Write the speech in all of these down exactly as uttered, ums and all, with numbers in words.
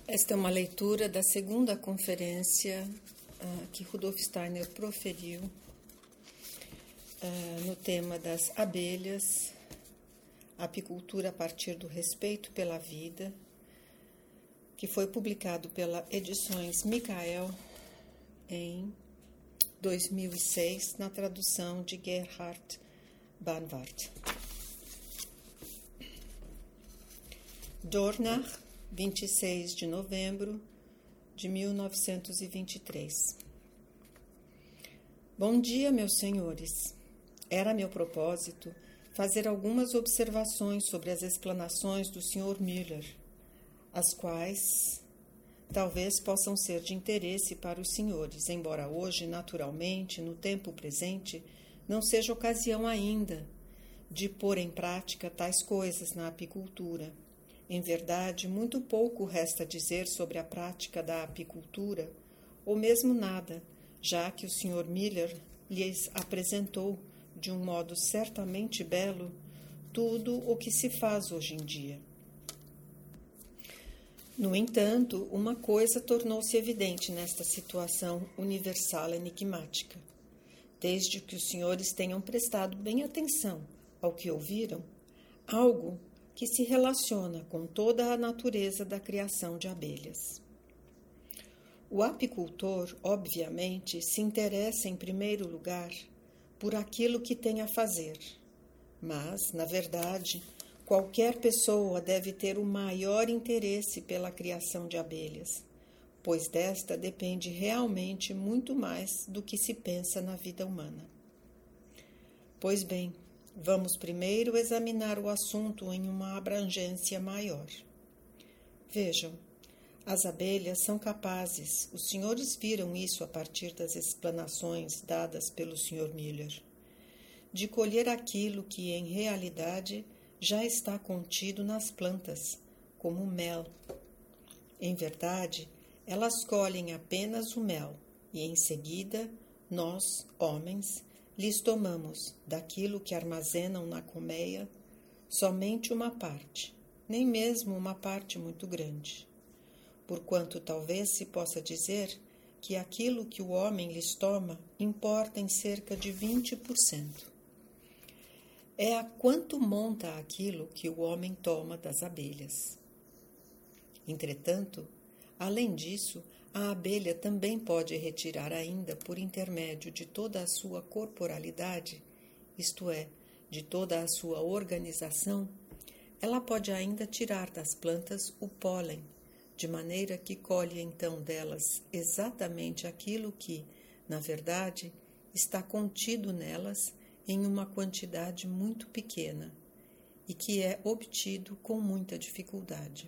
Esta é uma leitura da segunda conferência uh, que Rudolf Steiner proferiu uh, no tema das abelhas, apicultura a partir do respeito pela vida, que foi publicado pela Edições Michael em dois mil e seis, na tradução de Gerhard Banvard. Dornach, vinte e seis de novembro de mil novecentos e vinte e três. Bom dia, meus senhores. Era meu propósito fazer algumas observações sobre as explanações do senhor Müller, as quais talvez possam ser de interesse para os senhores, embora hoje, naturalmente, no tempo presente, não seja ocasião ainda de pôr em prática tais coisas na apicultura. Em verdade, muito pouco resta dizer sobre a prática da apicultura, ou mesmo nada, já que o senhor Müller lhes apresentou, de um modo certamente belo, tudo o que se faz hoje em dia. No entanto, uma coisa tornou-se evidente nesta situação universal enigmática. Desde que os senhores tenham prestado bem atenção ao que ouviram, algo que se relaciona com toda a natureza da criação de abelhas. O apicultor, obviamente, se interessa em primeiro lugar por aquilo que tem a fazer, mas, na verdade, qualquer pessoa deve ter o maior interesse pela criação de abelhas, pois desta depende realmente muito mais do que se pensa na vida humana. Pois bem, vamos primeiro examinar o assunto em uma abrangência maior. Vejam, as abelhas são capazes, os senhores viram isso a partir das explanações dadas pelo senhor Müller, de colher aquilo que, em realidade, já está contido nas plantas, como mel. Em verdade, elas colhem apenas o mel, e em seguida, nós, homens, lhes tomamos, daquilo que armazenam na colmeia, somente uma parte, nem mesmo uma parte muito grande. Porquanto talvez se possa dizer que aquilo que o homem lhes toma importa em cerca de vinte por cento. É a quanto monta aquilo que o homem toma das abelhas. Entretanto, além disso, a abelha também pode retirar ainda por intermédio de toda a sua corporalidade, isto é, de toda a sua organização, ela pode ainda tirar das plantas o pólen, de maneira que colhe então delas exatamente aquilo que, na verdade, está contido nelas em uma quantidade muito pequena e que é obtido com muita dificuldade.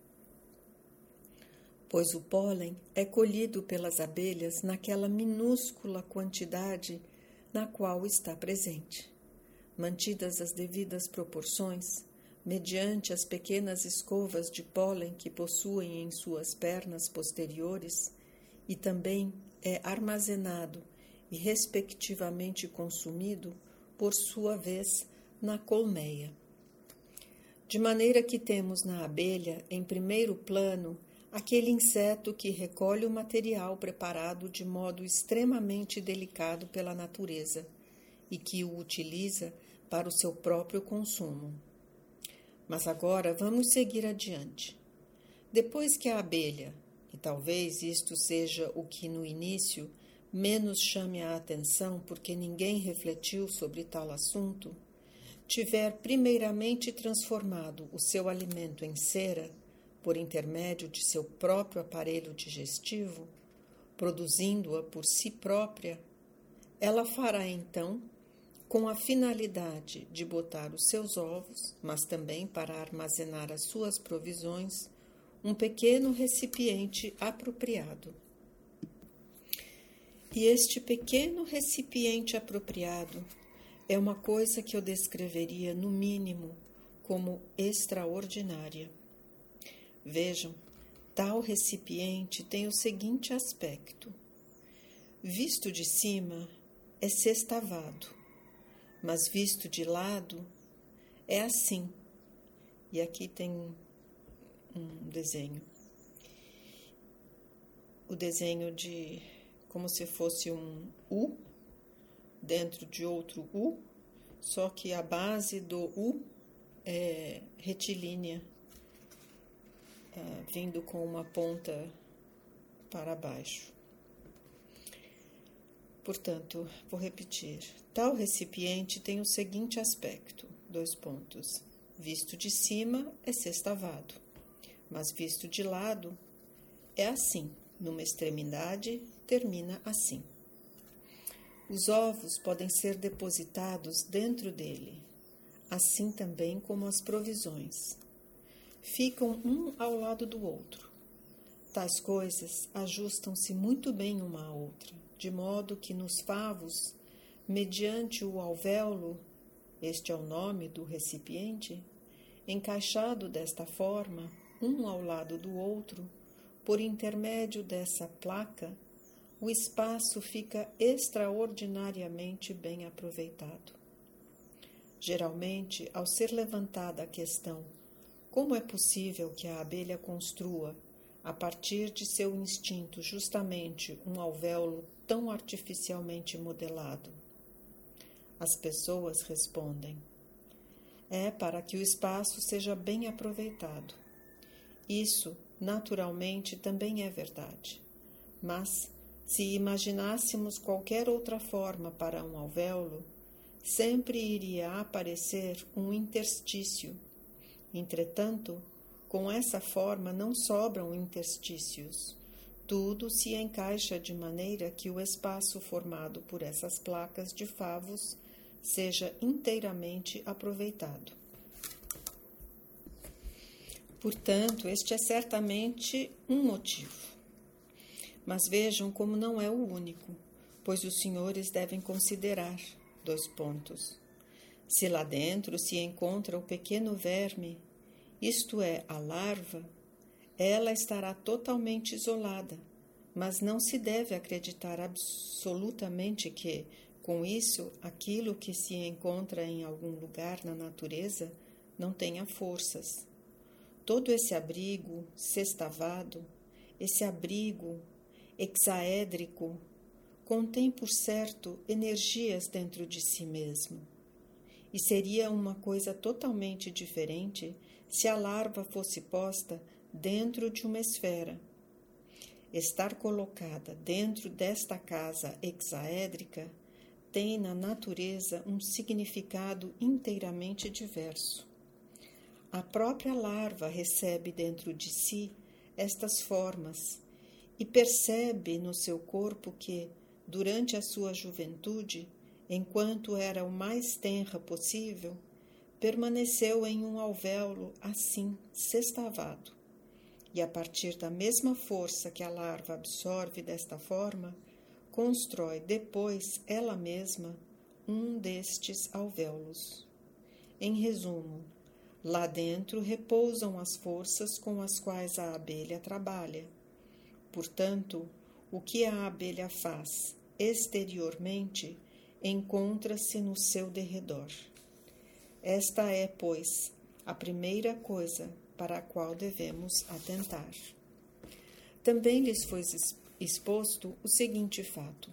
Pois o pólen é colhido pelas abelhas naquela minúscula quantidade na qual está presente. Mantidas as devidas proporções, mediante as pequenas escovas de pólen que possuem em suas pernas posteriores, e também é armazenado e respectivamente consumido, por sua vez, na colmeia. De maneira que temos na abelha, em primeiro plano, aquele inseto que recolhe o material preparado de modo extremamente delicado pela natureza e que o utiliza para o seu próprio consumo. Mas agora vamos seguir adiante. Depois que a abelha, e talvez isto seja o que no início menos chame a atenção porque ninguém refletiu sobre tal assunto, tiver primeiramente transformado o seu alimento em cera, por intermédio de seu próprio aparelho digestivo, produzindo-a por si própria, ela fará então, com a finalidade de botar os seus ovos, mas também para armazenar as suas provisões, um pequeno recipiente apropriado. E este pequeno recipiente apropriado é uma coisa que eu descreveria, no mínimo, como extraordinária. Vejam, tal recipiente tem o seguinte aspecto. Visto de cima, é sextavado, mas visto de lado, é assim. E aqui tem um desenho. o desenho de como se fosse um U dentro de outro U, só que a base do U é retilínea, é, vindo com uma ponta para baixo. Portanto, vou repetir. Tal recipiente tem o seguinte aspecto, dois pontos. Visto de cima é sextavado, mas visto de lado é assim, numa extremidade termina assim. Os ovos podem ser depositados dentro dele, assim também como as provisões. Ficam um ao lado do outro. Tais coisas ajustam-se muito bem uma à outra, de modo que nos favos, mediante o alvéolo, este é o nome do recipiente, encaixado desta forma, um ao lado do outro, por intermédio dessa placa, o espaço fica extraordinariamente bem aproveitado. Geralmente, ao ser levantada a questão como é possível que a abelha construa, a partir de seu instinto, justamente um alvéolo tão artificialmente modelado, as pessoas respondem: é para que o espaço seja bem aproveitado. Isso, naturalmente, também é verdade. Mas, se imaginássemos qualquer outra forma para um alvéolo, sempre iria aparecer um interstício. Entretanto, com essa forma não sobram interstícios. Tudo se encaixa de maneira que o espaço formado por essas placas de favos seja inteiramente aproveitado. Portanto, este é certamente um motivo. Mas vejam como não é o único, pois os senhores devem considerar dois pontos. Se lá dentro se encontra o pequeno verme, isto é, a larva, ela estará totalmente isolada, mas não se deve acreditar absolutamente que, com isso, aquilo que se encontra em algum lugar na natureza não tenha forças. Todo esse abrigo sextavado, esse abrigo hexaédrico, contém, por certo, energias dentro de si mesmo. E seria uma coisa totalmente diferente se a larva fosse posta dentro de uma esfera. Estar colocada dentro desta casa hexaédrica tem na natureza um significado inteiramente diverso. A própria larva recebe dentro de si estas formas e percebe no seu corpo que, durante a sua juventude, enquanto era o mais tenra possível, permaneceu em um alvéolo assim, sextavado. E a partir da mesma força que a larva absorve desta forma, constrói depois ela mesma um destes alvéolos. Em resumo, lá dentro repousam as forças com as quais a abelha trabalha. Portanto, o que a abelha faz exteriormente encontra-se no seu derredor. Esta é, pois, a primeira coisa para a qual devemos atentar. Também lhes foi exposto o seguinte fato,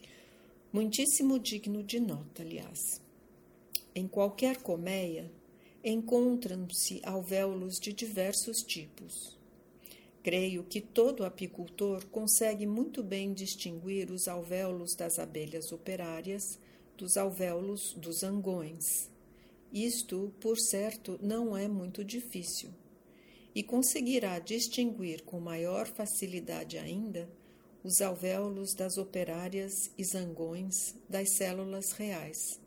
muitíssimo digno de nota, aliás. Em qualquer colmeia encontram-se alvéolos de diversos tipos. Creio que todo apicultor consegue muito bem distinguir os alvéolos das abelhas operárias dos alvéolos dos zangões. Isto, por certo, não é muito difícil, e conseguirá distinguir com maior facilidade ainda os alvéolos das operárias e zangões das células reais,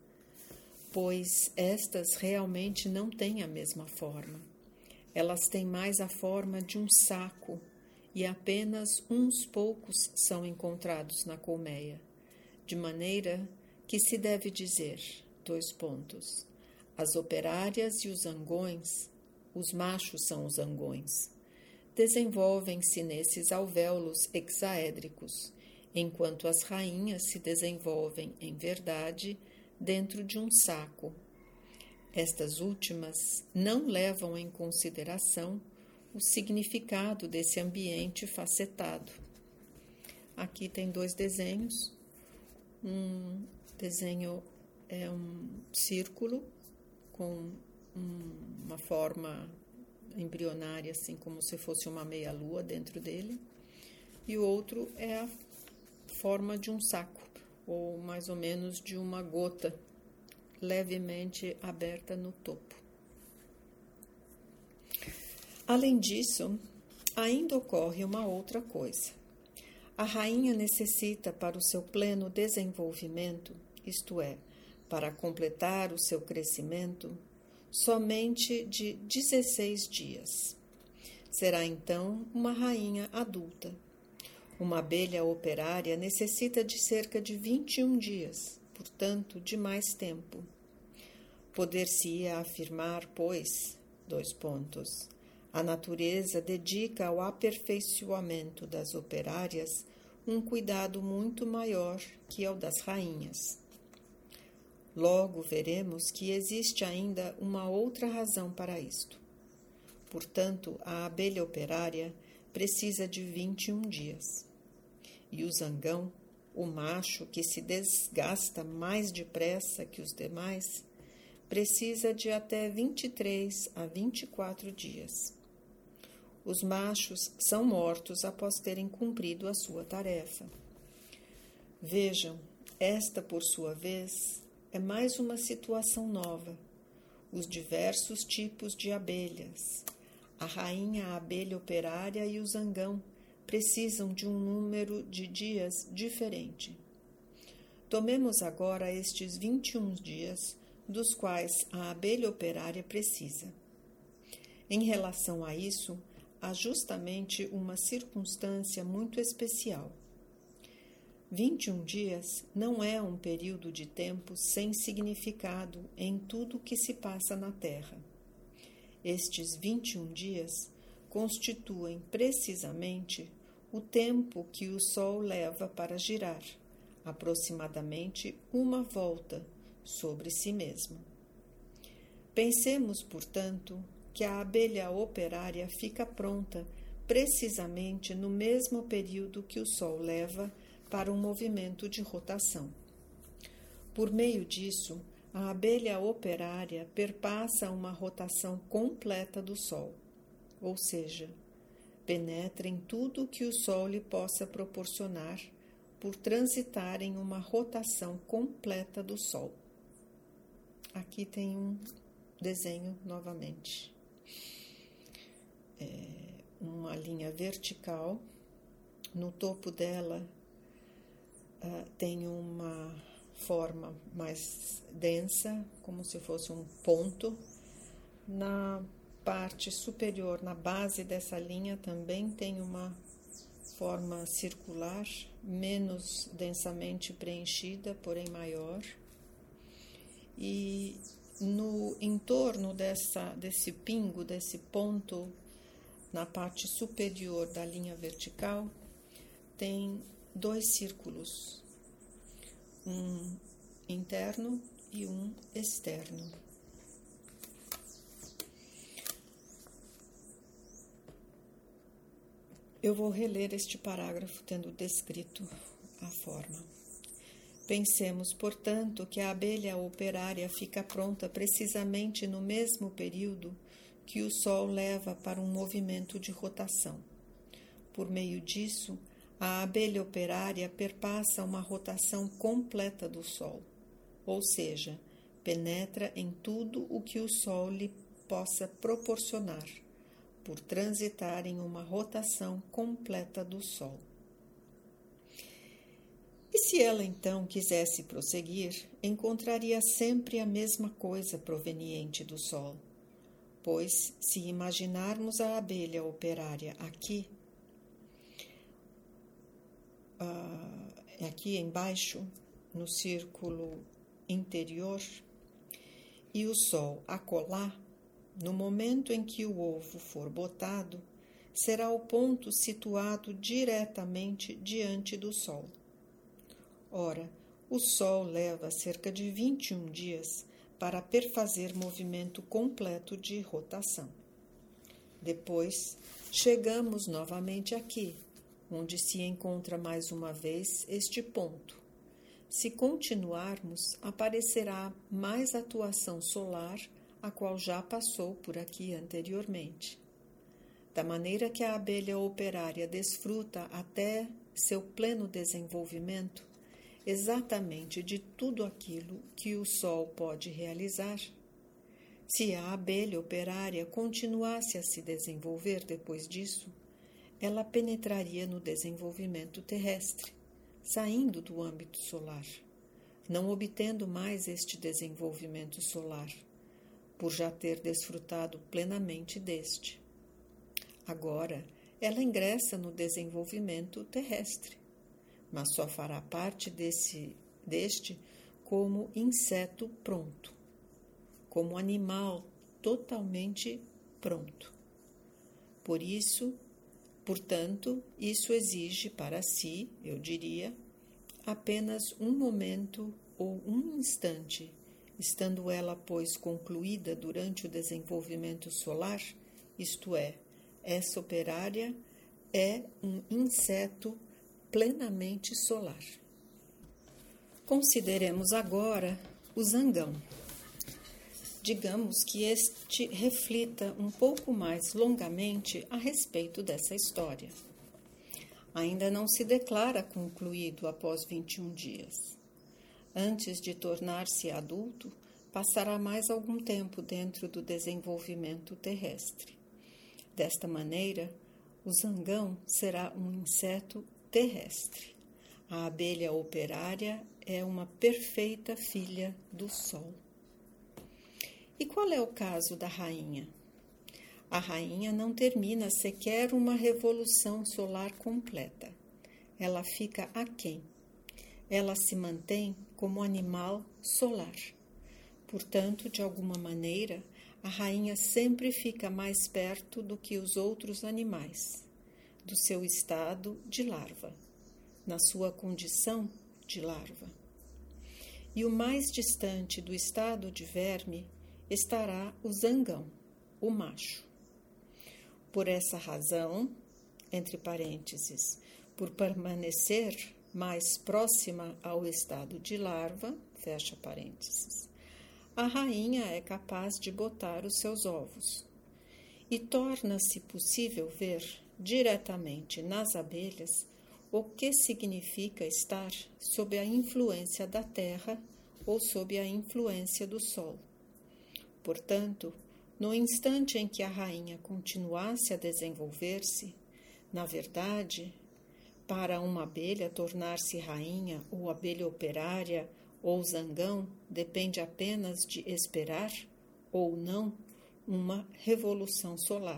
pois estas realmente não têm a mesma forma. Elas têm mais a forma de um saco e apenas uns poucos são encontrados na colmeia, de maneira que se deve dizer, dois pontos, as operárias e os zangões, os machos são os zangões, desenvolvem-se nesses alvéolos hexaédricos, enquanto as rainhas se desenvolvem, em verdade, dentro de um saco. Estas últimas não levam em consideração o significado desse ambiente facetado. Aqui tem dois desenhos. Um desenho é um círculo com uma forma embrionária, assim como se fosse uma meia-lua dentro dele. E o outro é a forma de um saco, ou mais ou menos de uma gota levemente aberta no topo. Além disso, ainda ocorre uma outra coisa. A rainha necessita para o seu pleno desenvolvimento, isto é, para completar o seu crescimento, somente de dezesseis dias. Será então uma rainha adulta. Uma abelha operária necessita de cerca de vinte e um dias, portanto, de mais tempo. Poder-se-ia afirmar, pois, dois pontos, a natureza dedica ao aperfeiçoamento das operárias um cuidado muito maior que ao das rainhas. Logo veremos que existe ainda uma outra razão para isto. Portanto, a abelha operária precisa de vinte e um dias. E o zangão, o macho que se desgasta mais depressa que os demais, precisa de até vinte e três a vinte e quatro dias. Os machos são mortos após terem cumprido a sua tarefa. Vejam, esta, por sua vez, é mais uma situação nova. Os diversos tipos de abelhas, a rainha abelha operária e o zangão, precisam de um número de dias diferente. Tomemos agora estes vinte e um dias, dos quais a abelha operária precisa. Em relação a isso, há justamente uma circunstância muito especial. vinte e um dias não é um período de tempo sem significado em tudo o que se passa na Terra. Estes vinte e um dias constituem precisamente o tempo que o Sol leva para girar, aproximadamente uma volta sobre si mesmo. Pensemos, portanto, que a abelha operária fica pronta precisamente no mesmo período que o Sol leva para um movimento de rotação. Por meio disso, a abelha operária perpassa uma rotação completa do Sol, ou seja, penetra em tudo que o Sol lhe possa proporcionar por transitar em uma rotação completa do Sol. Aqui tem um desenho novamente. É uma linha vertical, no topo dela uh, tem uma forma mais densa, como se fosse um ponto. Na parte superior, na base dessa linha, também tem uma forma circular, menos densamente preenchida, porém maior. E no entorno dessa, desse pingo, desse ponto, na parte superior da linha vertical, tem dois círculos, um interno e um externo. Eu vou reler este parágrafo tendo descrito a forma. Pensemos, portanto, que a abelha operária fica pronta precisamente no mesmo período que o Sol leva para um movimento de rotação. Por meio disso, a abelha operária perpassa uma rotação completa do Sol, ou seja, penetra em tudo o que o Sol lhe possa proporcionar, por transitar em uma rotação completa do Sol. E se ela então quisesse prosseguir, encontraria sempre a mesma coisa proveniente do Sol, pois, se imaginarmos a abelha operária aqui, uh, aqui embaixo, no círculo interior, e o Sol acolá, no momento em que o ovo for botado, será o ponto situado diretamente diante do Sol. Ora, o Sol leva cerca de vinte e um dias para perfazer movimento completo de rotação. Depois, chegamos novamente aqui, onde se encontra mais uma vez este ponto. Se continuarmos, aparecerá mais atuação solar, a qual já passou por aqui anteriormente. Da maneira que a abelha operária desfruta até seu pleno desenvolvimento, exatamente de tudo aquilo que o Sol pode realizar, se a abelha operária continuasse a se desenvolver depois disso, ela penetraria no desenvolvimento terrestre, saindo do âmbito solar, não obtendo mais este desenvolvimento solar, por já ter desfrutado plenamente deste. Agora, ela ingressa no desenvolvimento terrestre, mas só fará parte desse, deste como inseto pronto, como animal totalmente pronto. Por isso, portanto, isso exige para si, eu diria, apenas um momento ou um instante, estando ela, pois, concluída durante o desenvolvimento solar, isto é, essa operária é um inseto plenamente solar. Consideremos agora o zangão. Digamos que este reflita um pouco mais longamente a respeito dessa história. Ainda não se declara concluído após vinte e um dias. Antes de tornar-se adulto, passará mais algum tempo dentro do desenvolvimento terrestre. Desta maneira, o zangão será um inseto terrestre. A abelha operária é uma perfeita filha do Sol. E qual é o caso da rainha? A rainha não termina sequer uma revolução solar completa. Ela fica aquém. Ela se mantém como animal solar. Portanto, de alguma maneira, a rainha sempre fica mais perto do que os outros animais, do seu estado de larva, na sua condição de larva. E o mais distante do estado de verme estará o zangão, o macho. Por essa razão, entre parênteses, por permanecer mais próxima ao estado de larva, fecha parênteses, a rainha é capaz de botar os seus ovos e torna-se possível ver diretamente nas abelhas o que significa estar sob a influência da terra ou sob a influência do sol. Portanto, no instante em que a rainha continuasse a desenvolver-se, na verdade, para uma abelha tornar-se rainha ou abelha operária ou zangão depende apenas de esperar ou não uma revolução solar.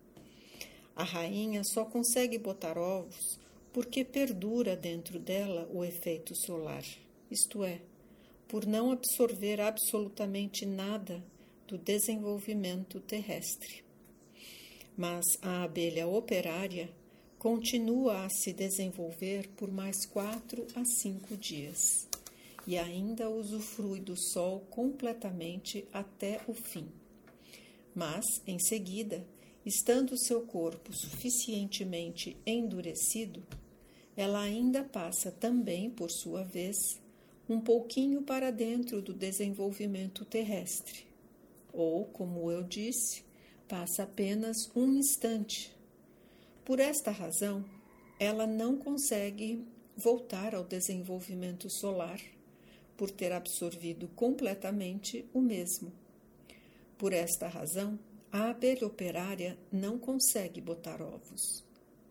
A rainha só consegue botar ovos porque perdura dentro dela o efeito solar, isto é, por não absorver absolutamente nada do desenvolvimento terrestre. Mas a abelha operária continua a se desenvolver por mais quatro a cinco dias e ainda usufrui do sol completamente até o fim. Mas, em seguida, estando seu corpo suficientemente endurecido, ela ainda passa também, por sua vez, um pouquinho para dentro do desenvolvimento terrestre. Ou, como eu disse, passa apenas um instante. Por esta razão, ela não consegue voltar ao desenvolvimento solar, por ter absorvido completamente o mesmo. Por esta razão, a abelha operária não consegue botar ovos.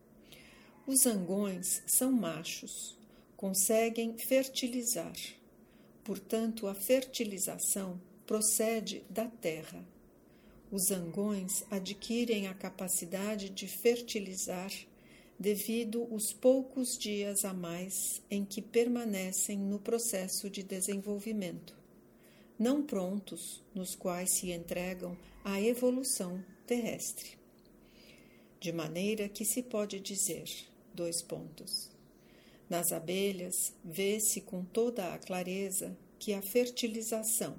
Os zangões são machos, conseguem fertilizar. Portanto, a fertilização procede da terra. Os zangões adquirem a capacidade de fertilizar devido aos poucos dias a mais em que permanecem no processo de desenvolvimento, não prontos, nos quais se entregam à evolução terrestre. De maneira que se pode dizer, dois pontos, nas abelhas vê-se com toda a clareza que a fertilização,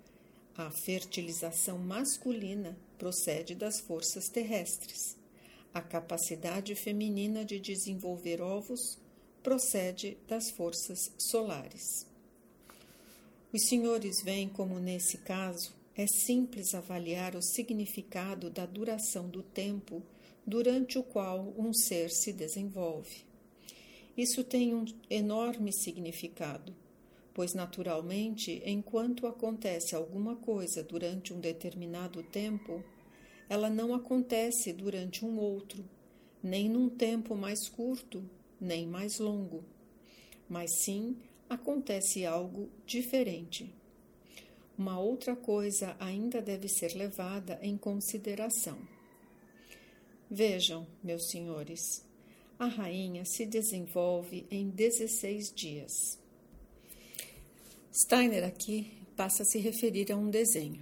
a fertilização masculina procede das forças terrestres, A capacidade feminina de desenvolver ovos procede das forças solares. Os senhores veem como, nesse caso, é simples avaliar o significado da duração do tempo durante o qual um ser se desenvolve. Isso tem um enorme significado, pois, naturalmente, enquanto acontece alguma coisa durante um determinado tempo, ela não acontece durante um outro, nem num tempo mais curto, nem mais longo, mas sim acontece algo diferente. Uma outra coisa ainda deve ser levada em consideração. Vejam, meus senhores, a rainha se desenvolve em dezesseis dias. Steiner aqui passa a se referir a um desenho.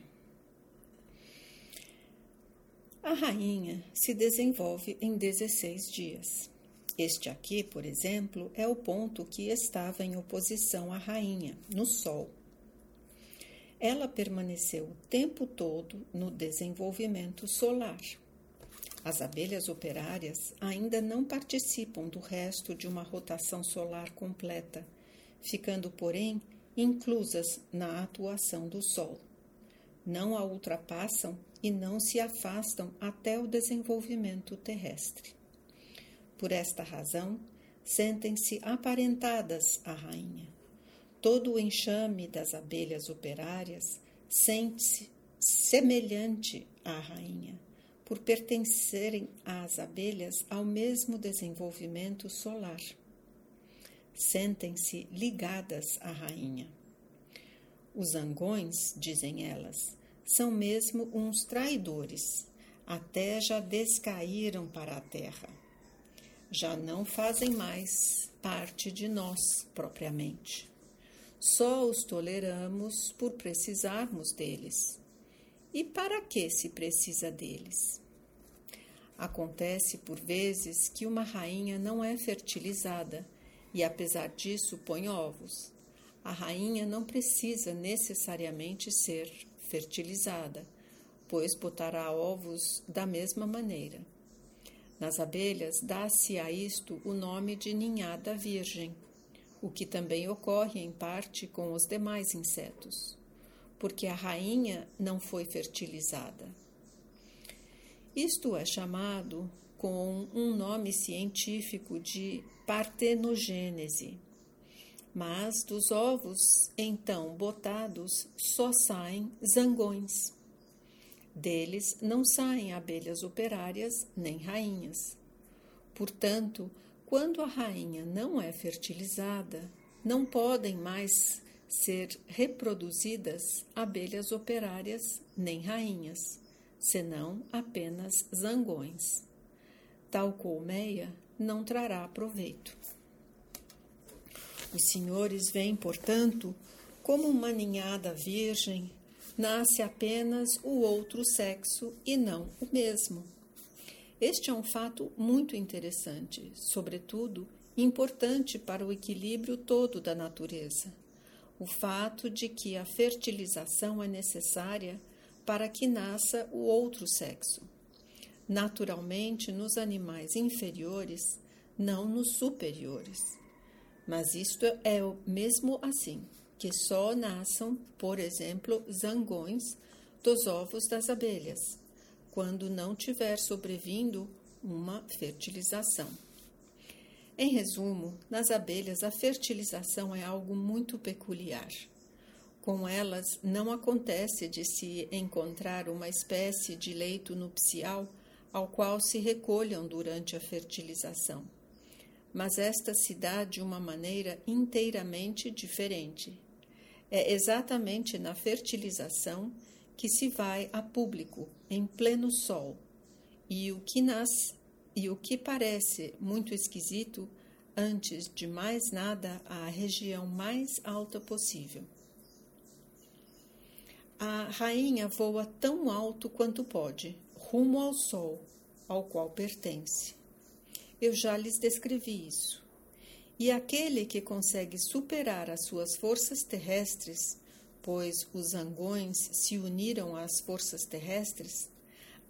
A rainha se desenvolve em dezesseis dias. Este aqui, por exemplo, é o ponto que estava em oposição à rainha, no Sol. Ela permaneceu o tempo todo no desenvolvimento solar. As abelhas operárias ainda não participam do resto de uma rotação solar completa, ficando, porém, inclusas na atuação do Sol. Não a ultrapassam e não se afastam até o desenvolvimento terrestre. Por esta razão, sentem-se aparentadas à rainha. Todo o enxame das abelhas operárias sente-se semelhante à rainha, por pertencerem às abelhas ao mesmo desenvolvimento solar. Sentem-se ligadas à rainha. Os zangões, dizem elas, são mesmo uns traidores, até já descaíram para a terra. Já não fazem mais parte de nós propriamente. Só os toleramos por precisarmos deles. E para que se precisa deles? Acontece por vezes que uma rainha não é fertilizada e, apesar disso, põe ovos. A rainha não precisa necessariamente ser fertilizada, pois botará ovos da mesma maneira. Nas abelhas, dá-se a isto o nome de ninhada virgem, o que também ocorre em parte com os demais insetos, porque a rainha não foi fertilizada. Isto é chamado com um nome científico de partenogênese. Mas dos ovos, então, botados, só saem zangões. Deles não saem abelhas operárias nem rainhas. Portanto, quando a rainha não é fertilizada, não podem mais ser reproduzidas abelhas operárias nem rainhas, senão apenas zangões. Tal colmeia não trará proveito. Os senhores veem, portanto, como uma ninhada virgem nasce apenas o outro sexo e não o mesmo. Este é um fato muito interessante, sobretudo importante para o equilíbrio todo da natureza. O fato de que a fertilização é necessária para que nasça o outro sexo. Naturalmente, nos animais inferiores, não nos superiores. Mas isto é mesmo assim, que só nasçam, por exemplo, zangões dos ovos das abelhas, quando não tiver sobrevindo uma fertilização. Em resumo, nas abelhas a fertilização é algo muito peculiar. Com elas não acontece de se encontrar uma espécie de leito nupcial ao qual se recolham durante a fertilização. Mas esta se dá de uma maneira inteiramente diferente. É exatamente na fertilização que se vai a público, em pleno sol, e o que nasce, e o que parece muito esquisito, antes de mais nada, à região mais alta possível. A rainha voa tão alto quanto pode, rumo ao sol, ao qual pertence. Eu já lhes descrevi isso. E aquele que consegue superar as suas forças terrestres, pois os zangões se uniram às forças terrestres,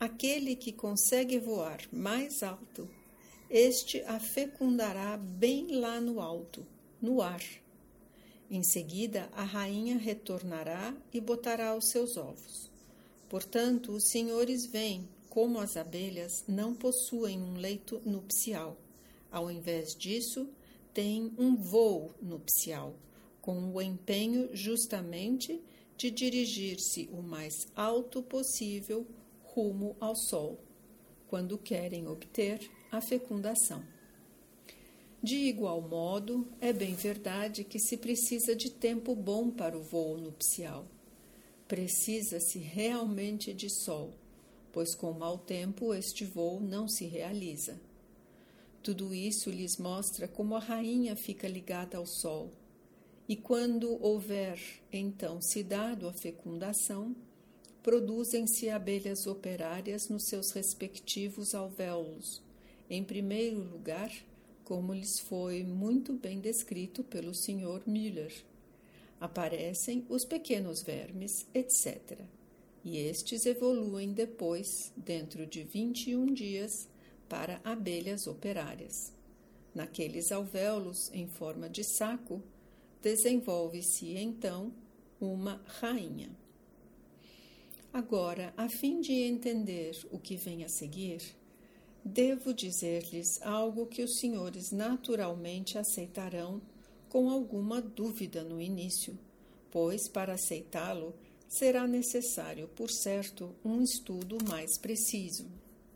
aquele que consegue voar mais alto, este a fecundará bem lá no alto, no ar. Em seguida, a rainha retornará e botará os seus ovos. Portanto, os senhores veem como as abelhas não possuem um leito nupcial. Ao invés disso, têm um voo nupcial, com o empenho justamente de dirigir-se o mais alto possível rumo ao sol, quando querem obter a fecundação. De igual modo, é bem verdade que se precisa de tempo bom para o voo nupcial. Precisa-se realmente de sol, pois com mau tempo este voo não se realiza. Tudo isso lhes mostra como a rainha fica ligada ao sol, e quando houver então se dado a fecundação, produzem-se abelhas operárias nos seus respectivos alvéolos, em primeiro lugar, como lhes foi muito bem descrito pelo senhor Müller. Aparecem os pequenos vermes, etcétera. E estes evoluem depois, dentro de vinte e um dias, para abelhas operárias. Naqueles alvéolos, em forma de saco, desenvolve-se, então, uma rainha. Agora, a fim de entender o que vem a seguir, devo dizer-lhes algo que os senhores naturalmente aceitarão com alguma dúvida no início, pois, para aceitá-lo, será necessário, por certo, um estudo mais preciso.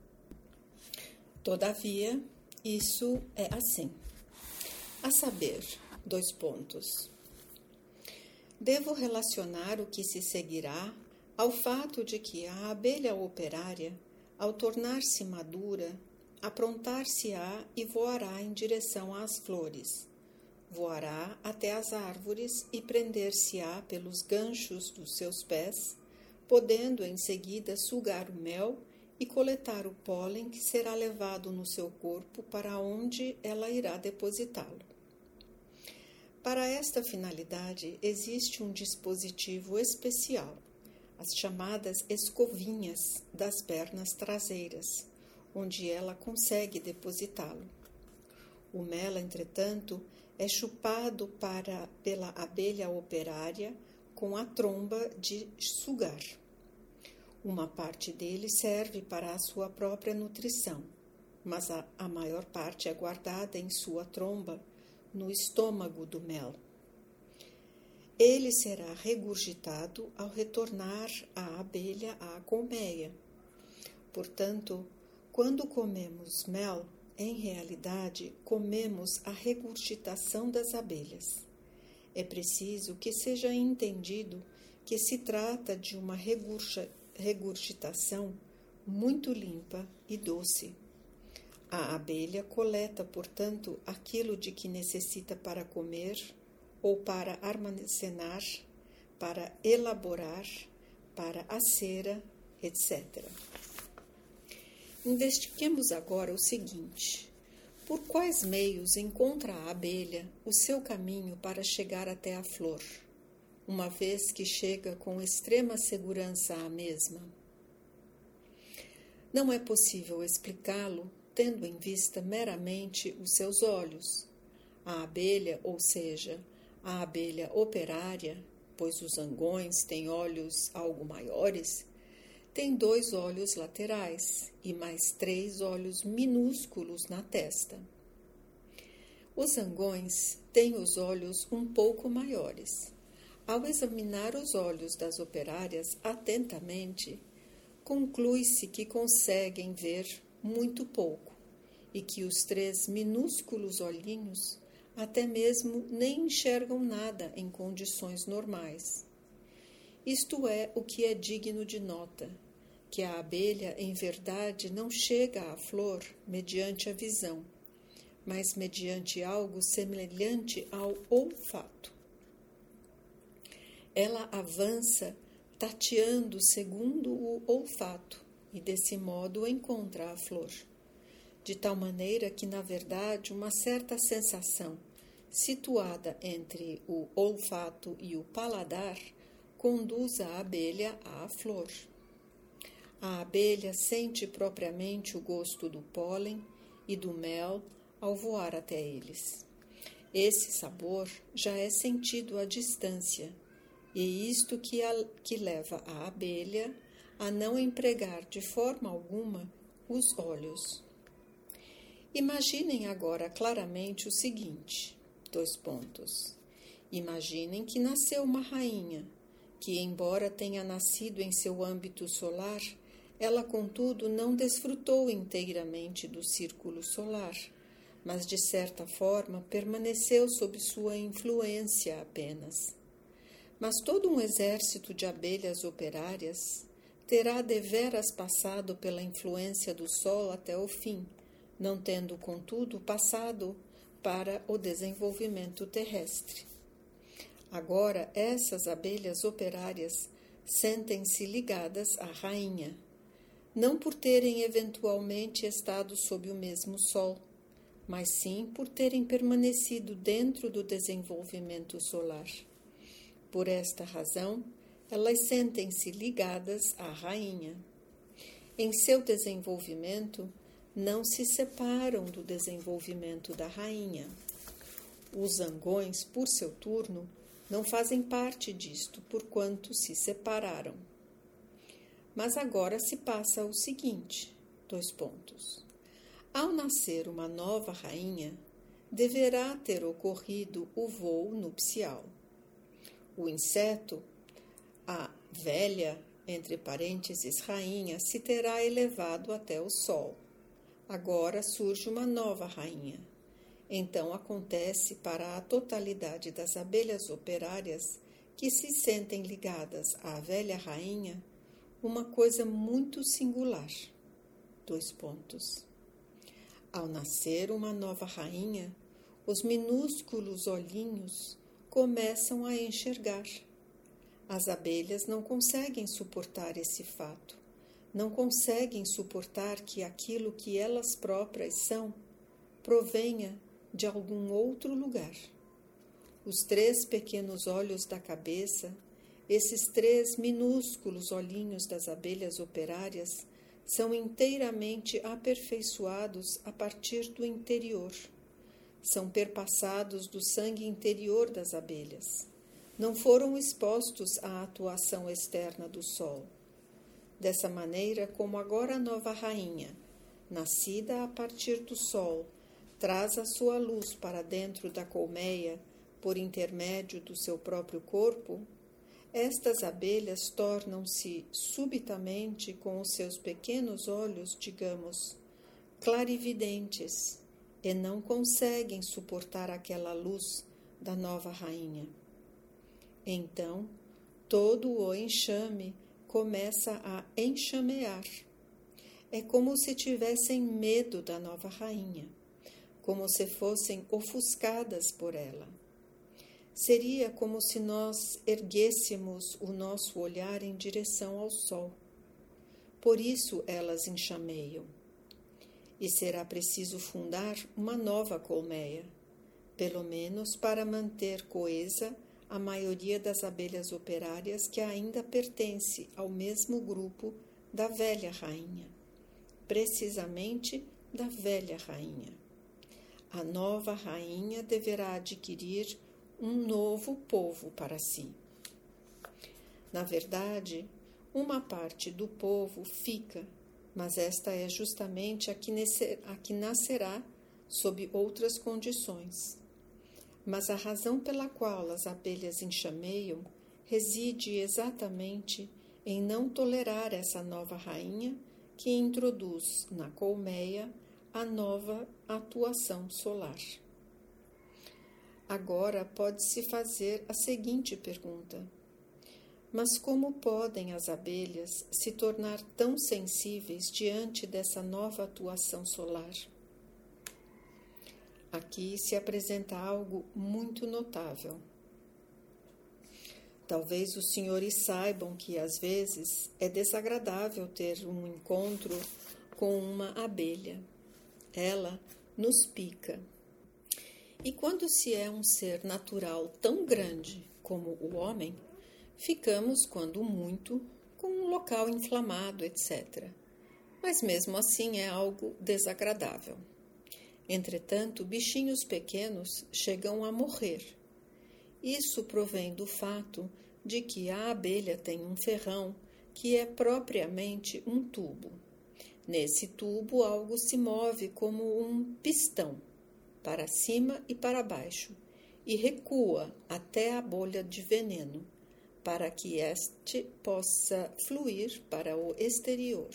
Todavia, isso é assim. A saber, dois pontos. Devo relacionar o que se seguirá ao fato de que a abelha operária, ao tornar-se madura, aprontar-se-á e voará em direção às flores. Voará até as árvores e prender-se-á pelos ganchos dos seus pés, podendo em seguida sugar o mel e coletar o pólen que será levado no seu corpo para onde ela irá depositá-lo. Para esta finalidade, existe um dispositivo especial, as chamadas escovinhas das pernas traseiras, onde ela consegue depositá-lo. O mel, entretanto, é chupado para, pela abelha operária com a tromba de sugar. Uma parte dele serve para a sua própria nutrição, mas a, a maior parte é guardada em sua tromba, no estômago do mel. Ele será regurgitado ao retornar a abelha à colmeia. Portanto, quando comemos mel, em realidade, comemos a regurgitação das abelhas. É preciso que seja entendido que se trata de uma regurgitação muito limpa e doce. A abelha coleta, portanto, aquilo de que necessita para comer ou para armazenar, para elaborar, para a cera, etcétera. Investiguemos agora o seguinte: por quais meios encontra a abelha o seu caminho para chegar até a flor, uma vez que chega com extrema segurança à mesma? Não é possível explicá-lo tendo em vista meramente os seus olhos. A abelha, ou seja, a abelha operária, pois os zangões têm olhos algo maiores, tem dois olhos laterais e mais três olhos minúsculos na testa. Os zangões têm os olhos um pouco maiores. Ao examinar os olhos das operárias atentamente, conclui-se que conseguem ver muito pouco e que os três minúsculos olhinhos até mesmo nem enxergam nada em condições normais. Isto é o que é digno de nota, que a abelha, em verdade, não chega à flor mediante a visão, mas mediante algo semelhante ao olfato. Ela avança tateando segundo o olfato e, desse modo, encontra a flor, de tal maneira que, na verdade, uma certa sensação, situada entre o olfato e o paladar, conduz a abelha à flor. A abelha sente propriamente o gosto do pólen e do mel ao voar até eles. Esse sabor já é sentido à distância, e isto que, a, que leva a abelha a não empregar de forma alguma os olhos. Imaginem agora claramente o seguinte, dois pontos. Imaginem que nasceu uma rainha, que embora tenha nascido em seu âmbito solar, ela contudo não desfrutou inteiramente do círculo solar, mas de certa forma permaneceu sob sua influência apenas. Mas todo um exército de abelhas operárias terá deveras passado pela influência do Sol até o fim, não tendo, contudo, passado para o desenvolvimento terrestre. Agora, essas abelhas operárias sentem-se ligadas à rainha, não por terem eventualmente estado sob o mesmo Sol, mas sim por terem permanecido dentro do desenvolvimento solar. Por esta razão, elas sentem-se ligadas à rainha. Em seu desenvolvimento, não se separam do desenvolvimento da rainha. Os zangões, por seu turno, não fazem parte disto, porquanto se separaram. Mas agora se passa o seguinte, dois pontos. Ao nascer uma nova rainha, deverá ter ocorrido o voo nupcial. O inseto, a velha, entre parênteses, rainha, se terá elevado até o sol. Agora surge uma nova rainha. Então acontece para a totalidade das abelhas operárias que se sentem ligadas à velha rainha uma coisa muito singular. Dois pontos. Ao nascer uma nova rainha, os minúsculos olhinhos começam a enxergar. As abelhas não conseguem suportar esse fato. Não conseguem suportar que aquilo que elas próprias são provenha de algum outro lugar. Os três pequenos olhos da cabeça, esses três minúsculos olhinhos das abelhas operárias, são inteiramente aperfeiçoados a partir do interior. São perpassados do sangue interior das abelhas. Não foram expostos à atuação externa do sol. Dessa maneira, como agora a nova rainha, nascida a partir do sol, traz a sua luz para dentro da colmeia por intermédio do seu próprio corpo, estas abelhas tornam-se subitamente, com os seus pequenos olhos, digamos, clarividentes, e não conseguem suportar aquela luz da nova rainha. Então, todo o enxame começa a enxamear. É como se tivessem medo da nova rainha, como se fossem ofuscadas por ela. Seria como se nós erguêssemos o nosso olhar em direção ao sol. Por isso elas enxameiam. E será preciso fundar uma nova colmeia, pelo menos para manter coesa a maioria das abelhas operárias que ainda pertence ao mesmo grupo da velha rainha, precisamente da velha rainha. A nova rainha deverá adquirir um novo povo para si. Na verdade, uma parte do povo fica, mas esta é justamente a que, a que nascerá sob outras condições. Mas a razão pela qual as abelhas enxameiam reside exatamente em não tolerar essa nova rainha que introduz na colmeia a nova atuação solar. Agora pode-se fazer a seguinte pergunta: mas como podem as abelhas se tornar tão sensíveis diante dessa nova atuação solar? Aqui se apresenta algo muito notável. Talvez os senhores saibam que, às vezes, é desagradável ter um encontro com uma abelha. Ela nos pica. E quando se é um ser natural tão grande como o homem, ficamos, quando muito, com um local inflamado, etcétera. Mas mesmo assim é algo desagradável. Entretanto, bichinhos pequenos chegam a morrer. Isso provém do fato de que a abelha tem um ferrão que é propriamente um tubo. Nesse tubo, algo se move como um pistão, para cima e para baixo, e recua até a bolha de veneno, para que este possa fluir para o exterior.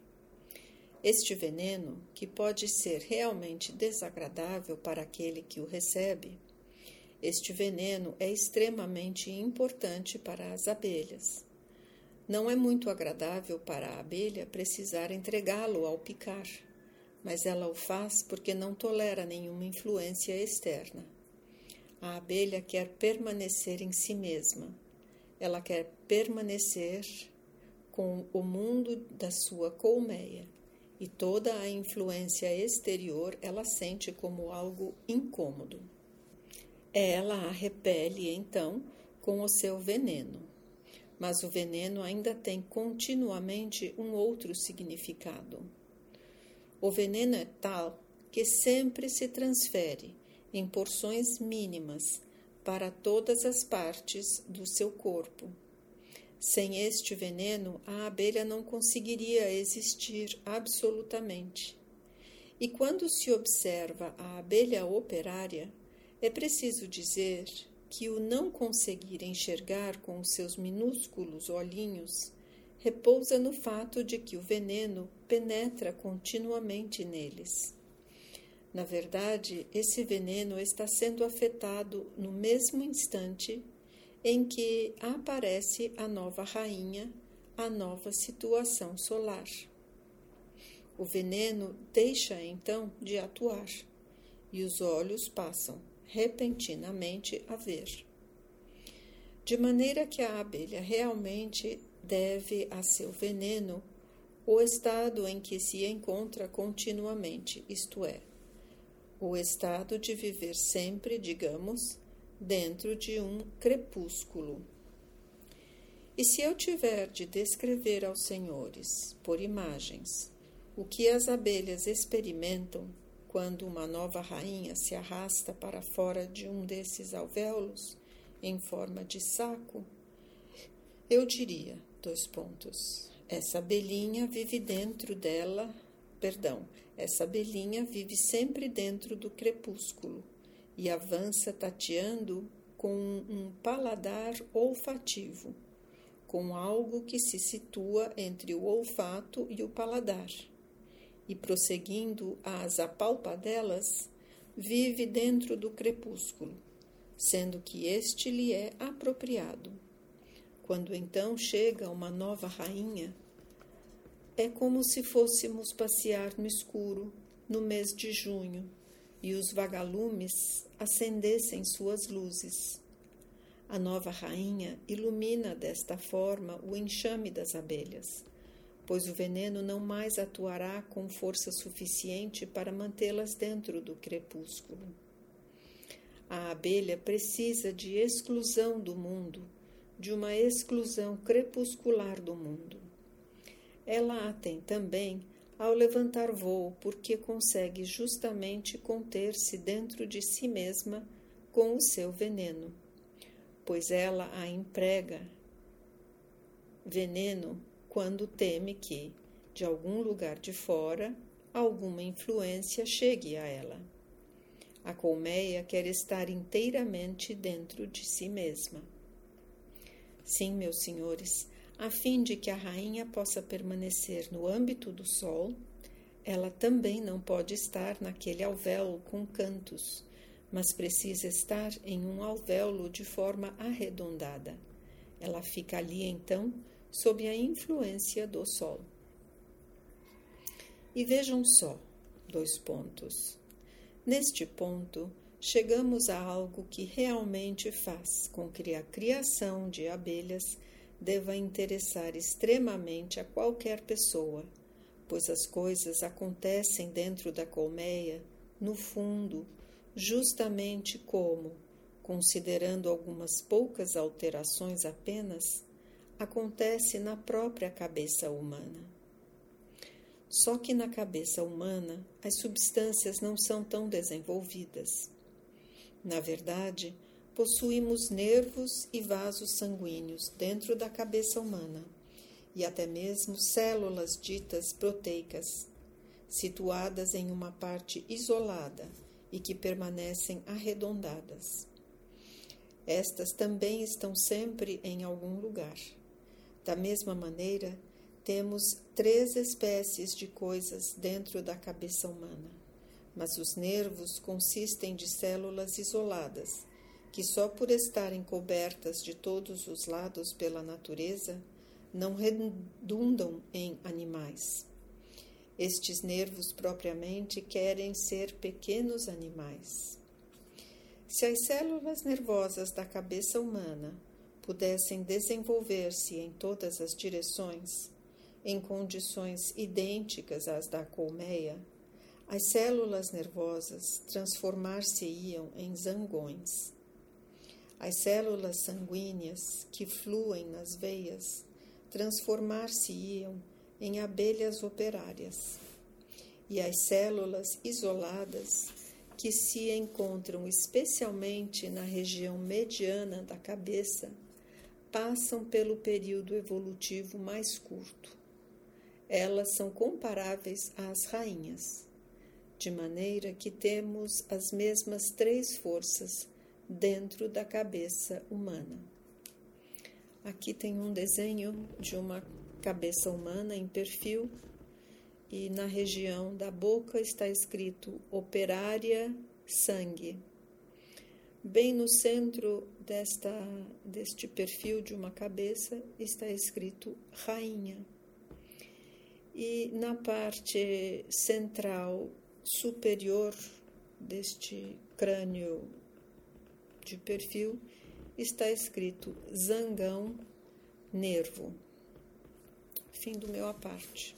Este veneno, que pode ser realmente desagradável para aquele que o recebe, este veneno é extremamente importante para as abelhas. Não é muito agradável para a abelha precisar entregá-lo ao picar, mas ela o faz porque não tolera nenhuma influência externa. A abelha quer permanecer em si mesma. Ela quer permanecer com o mundo da sua colmeia, e toda a influência exterior ela sente como algo incômodo. Ela a repele, então, com o seu veneno. Mas o veneno ainda tem continuamente um outro significado. O veneno é tal que sempre se transfere em porções mínimas para todas as partes do seu corpo. Sem este veneno, a abelha não conseguiria existir absolutamente. E quando se observa a abelha operária, é preciso dizer que o não conseguir enxergar com os seus minúsculos olhinhos repousa no fato de que o veneno penetra continuamente neles. Na verdade, esse veneno está sendo afetado no mesmo instante em que aparece a nova rainha, a nova situação solar. O veneno deixa então de atuar e os olhos passam repentinamente a ver. De maneira que a abelha realmente deve a seu veneno o estado em que se encontra continuamente, isto é, o estado de viver sempre, digamos, dentro de um crepúsculo. E se eu tiver de descrever aos senhores, por imagens, o que as abelhas experimentam quando uma nova rainha se arrasta para fora de um desses alvéolos, em forma de saco, eu diria, dois pontos, essa abelhinha vive dentro dela, perdão, essa abelhinha vive sempre dentro do crepúsculo e avança tateando com um paladar olfativo, com algo que se situa entre o olfato e o paladar. E prosseguindo às apalpadelas, vive dentro do crepúsculo, sendo que este lhe é apropriado. Quando então chega uma nova rainha, é como se fôssemos passear no escuro, no mês de junho, e os vagalumes acendessem suas luzes. A nova rainha ilumina desta forma o enxame das abelhas, pois o veneno não mais atuará com força suficiente para mantê-las dentro do crepúsculo. A abelha precisa de exclusão do mundo, de uma exclusão crepuscular do mundo. Ela a tem também ao levantar voo, porque consegue justamente conter-se dentro de si mesma com o seu veneno, pois ela a emprega veneno quando teme que, de algum lugar de fora, alguma influência chegue a ela. A colmeia quer estar inteiramente dentro de si mesma. Sim, meus senhores, a fim de que a rainha possa permanecer no âmbito do sol, ela também não pode estar naquele alvéolo com cantos, mas precisa estar em um alvéolo de forma arredondada. Ela fica ali, então, sob a influência do sol. E vejam só, dois pontos. Neste ponto, chegamos a algo que realmente faz com que a criação de abelhas deva interessar extremamente a qualquer pessoa, pois as coisas acontecem dentro da colmeia, no fundo, justamente como, considerando algumas poucas alterações apenas, acontece na própria cabeça humana. Só que na cabeça humana as substâncias não são tão desenvolvidas. Na verdade, possuímos nervos e vasos sanguíneos dentro da cabeça humana e até mesmo células ditas proteicas, situadas em uma parte isolada e que permanecem arredondadas. Estas também estão sempre em algum lugar. Da mesma maneira, temos três espécies de coisas dentro da cabeça humana, mas os nervos consistem de células isoladas, que só por estarem cobertas de todos os lados pela natureza, não redundam em animais. Estes nervos propriamente querem ser pequenos animais. Se as células nervosas da cabeça humana pudessem desenvolver-se em todas as direções, em condições idênticas às da colmeia, as células nervosas transformar-se-iam em zangões. As células sanguíneas que fluem nas veias transformar-se-iam em abelhas operárias. E as células isoladas, que se encontram especialmente na região mediana da cabeça, passam pelo período evolutivo mais curto. Elas são comparáveis às rainhas, de maneira que temos as mesmas três forças dentro da cabeça humana. Aqui tem um desenho de uma cabeça humana em perfil e na região da boca está escrito operária sangue. Bem no centro desta, deste perfil de uma cabeça está escrito rainha. E na parte central superior deste crânio de perfil está escrito zangão, nervo. Fim do meu à parte.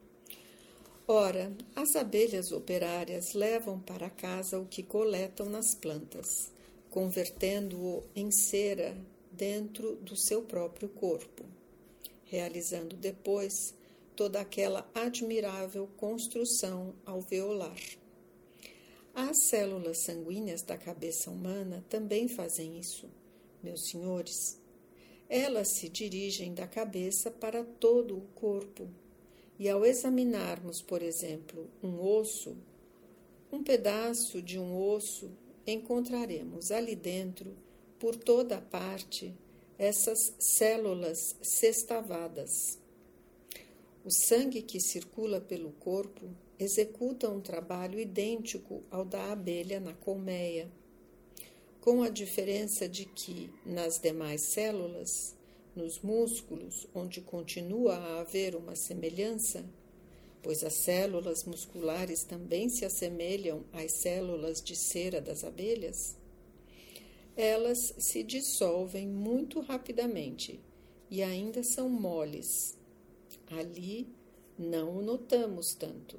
Ora, as abelhas operárias levam para casa o que coletam nas plantas, convertendo-o em cera dentro do seu próprio corpo, realizando depois toda aquela admirável construção alveolar. As células sanguíneas da cabeça humana também fazem isso, meus senhores. Elas se dirigem da cabeça para todo o corpo, e ao examinarmos, por exemplo, um osso, um pedaço de um osso, encontraremos ali dentro, por toda a parte, essas células sextavadas. O sangue que circula pelo corpo executa um trabalho idêntico ao da abelha na colmeia, com a diferença de que, nas demais células, nos músculos, onde continua a haver uma semelhança, pois as células musculares também se assemelham às células de cera das abelhas, elas se dissolvem muito rapidamente e ainda são moles. Ali não o notamos tanto.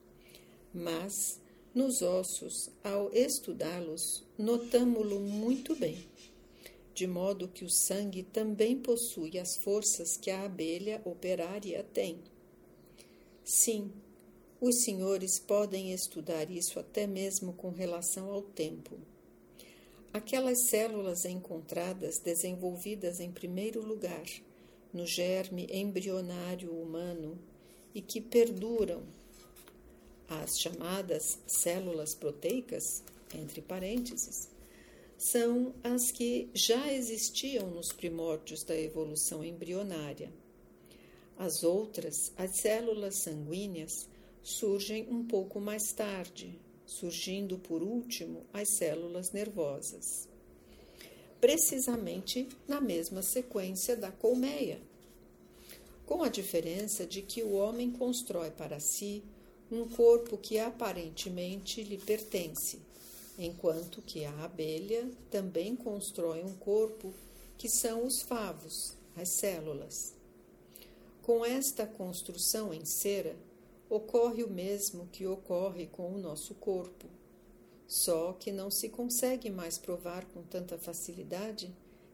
Mas, nos ossos, ao estudá-los, notamo-lo muito bem, de modo que o sangue também possui as forças que a abelha operária tem. Sim, os senhores podem estudar isso até mesmo com relação ao tempo. Aquelas células encontradas desenvolvidas em primeiro lugar no germe embrionário humano e que perduram, as chamadas células proteicas, entre parênteses, são as que já existiam nos primórdios da evolução embrionária. As outras, as células sanguíneas, surgem um pouco mais tarde, surgindo por último as células nervosas, precisamente na mesma sequência da colmeia, com a diferença de que o homem constrói para si um corpo que aparentemente lhe pertence, enquanto que a abelha também constrói um corpo que são os favos, as células. Com esta construção em cera, ocorre o mesmo que ocorre com o nosso corpo, só que não se consegue mais provar com tanta facilidade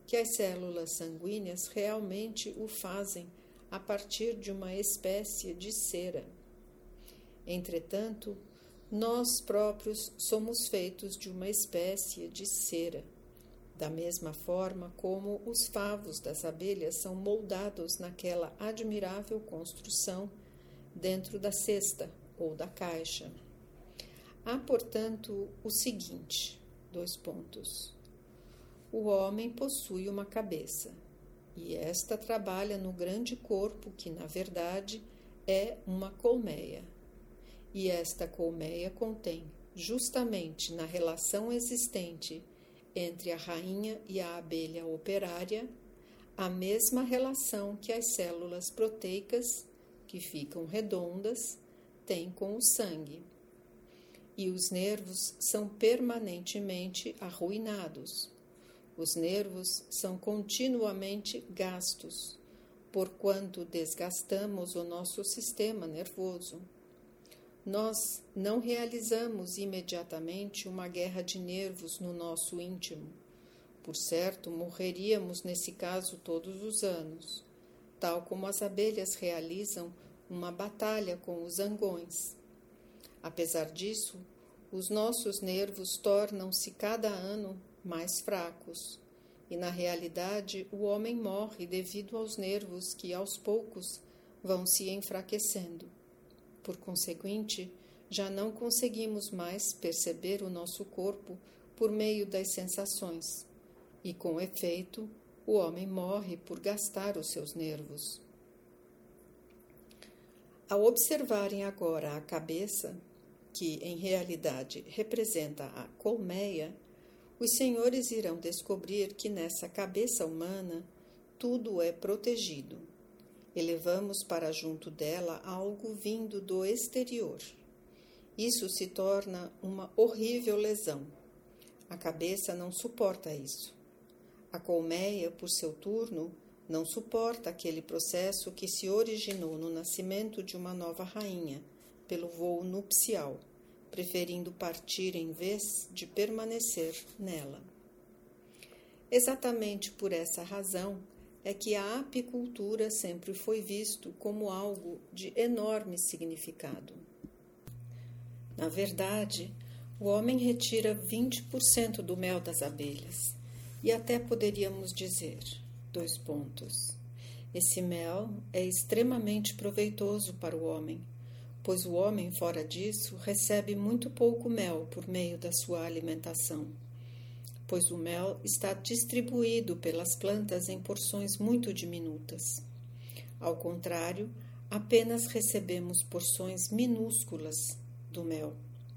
que as células sanguíneas realmente o fazem a partir de uma espécie de cera. Entretanto, nós próprios somos feitos de uma espécie de cera, da mesma forma como os favos das abelhas são moldados naquela admirável construção dentro da cesta ou da caixa. Há, portanto, o seguinte, dois pontos. O homem possui uma cabeça, e esta trabalha no grande corpo que, na verdade, é uma colmeia. E esta colmeia contém, justamente na relação existente entre a rainha e a abelha operária, a mesma relação que as células proteicas, que ficam redondas, têm com o sangue. E os nervos são permanentemente arruinados. Os nervos são continuamente gastos, porquanto desgastamos o nosso sistema nervoso. Nós não realizamos imediatamente uma guerra de nervos no nosso íntimo. Por certo, morreríamos nesse caso todos os anos, tal como as abelhas realizam uma batalha com os zangões. Apesar disso, os nossos nervos tornam-se cada ano mais fracos, e na realidade o homem morre devido aos nervos que aos poucos vão se enfraquecendo. Por conseguinte, já não conseguimos mais perceber o nosso corpo por meio das sensações, e com efeito, o homem morre por gastar os seus nervos. Ao observarem agora a cabeça, que em realidade representa a colmeia, os senhores irão descobrir que nessa cabeça humana tudo é protegido. Elevamos para junto dela algo vindo do exterior. Isso se torna uma horrível lesão. A cabeça não suporta isso. A colmeia, por seu turno, não suporta aquele processo que se originou no nascimento de uma nova rainha, pelo voo nupcial, preferindo partir em vez de permanecer nela. Exatamente por essa razão é que a apicultura sempre foi visto como algo de enorme significado. Na verdade, o homem retira vinte por cento do mel das abelhas, e até poderíamos dizer, dois pontos, esse mel é extremamente proveitoso para o homem, pois o homem, fora disso, recebe muito pouco mel por meio da sua alimentação, pois o mel está distribuído pelas plantas em porções muito diminutas. Ao contrário, apenas recebemos porções minúsculas do mel.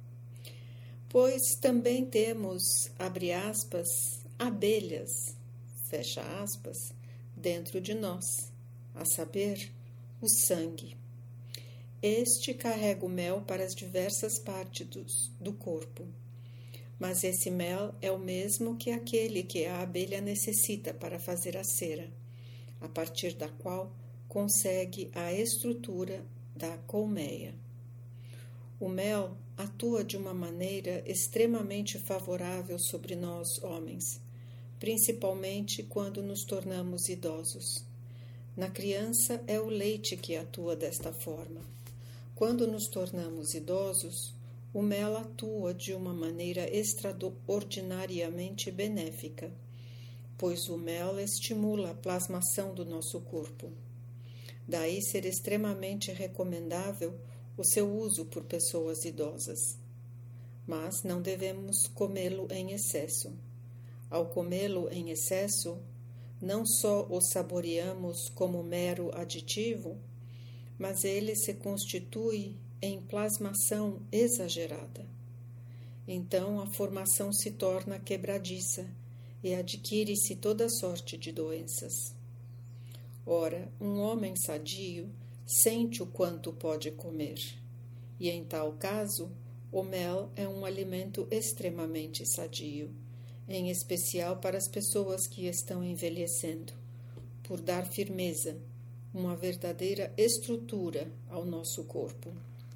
Pois também temos, abre aspas, abelhas, fecha aspas, dentro de nós, a saber, o sangue. Este carrega o mel para as diversas partes do, do corpo, mas esse mel é o mesmo que aquele que a abelha necessita para fazer a cera, a partir da qual consegue a estrutura da colmeia. O mel atua de uma maneira extremamente favorável sobre nós, homens, principalmente quando nos tornamos idosos. Na criança é o leite que atua desta forma. Quando nos tornamos idosos, o mel atua de uma maneira extraordinariamente benéfica, pois o mel estimula a plasmação do nosso corpo. Daí ser extremamente recomendável o seu uso por pessoas idosas. Mas não devemos comê-lo em excesso. Ao comê-lo em excesso, não só o saboreamos como mero aditivo, mas ele se constitui em plasmação exagerada. Então a formação se torna quebradiça e adquire-se toda sorte de doenças. Ora, um homem sadio sente o quanto pode comer, e em tal caso, o mel é um alimento extremamente sadio, em especial para as pessoas que estão envelhecendo, por dar firmeza, uma verdadeira estrutura ao nosso corpo.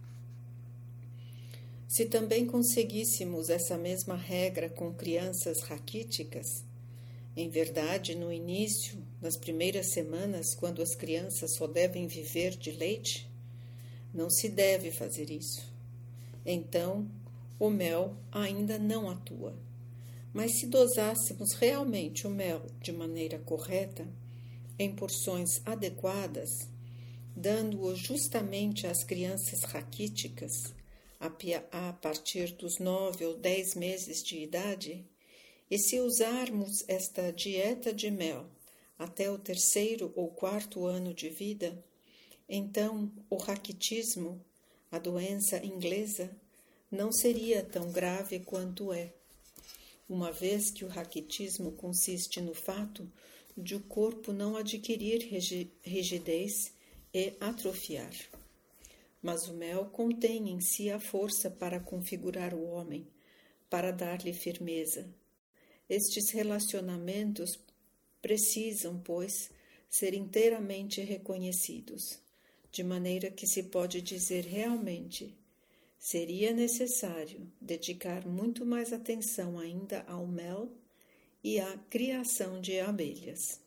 Se também conseguíssemos essa mesma regra com crianças raquíticas, Em verdade, no início, nas primeiras semanas, quando as crianças só devem viver de leite, não se deve fazer isso. Então, o mel ainda não atua. Mas se dosássemos realmente o mel de maneira correta, em porções adequadas, dando-o justamente às crianças raquíticas, a partir dos nove ou dez meses de idade, e se usarmos esta dieta de mel até o terceiro ou quarto ano de vida, então o raquitismo, a doença inglesa, não seria tão grave quanto é, uma vez que o raquitismo consiste no fato de o corpo não adquirir rigidez e atrofiar. Mas o mel contém em si a força para configurar o homem, para dar-lhe firmeza. Estes relacionamentos precisam, pois, ser inteiramente reconhecidos, de maneira que se pode dizer realmente: seria necessário dedicar muito mais atenção ainda ao mel e à criação de abelhas.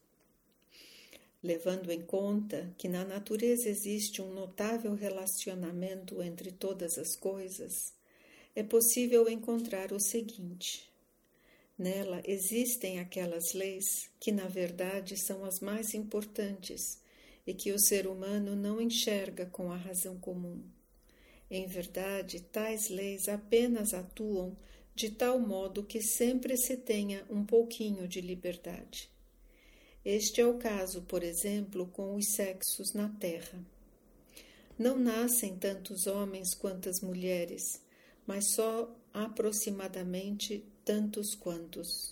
Levando em conta que na natureza existe um notável relacionamento entre todas as coisas, é possível encontrar o seguinte: nela existem aquelas leis que, na verdade, são as mais importantes e que o ser humano não enxerga com a razão comum. Em verdade, tais leis apenas atuam de tal modo que sempre se tenha um pouquinho de liberdade. Este é o caso, por exemplo, com os sexos na Terra. Não nascem tantos homens quantas mulheres, mas só aproximadamente tantos quantos.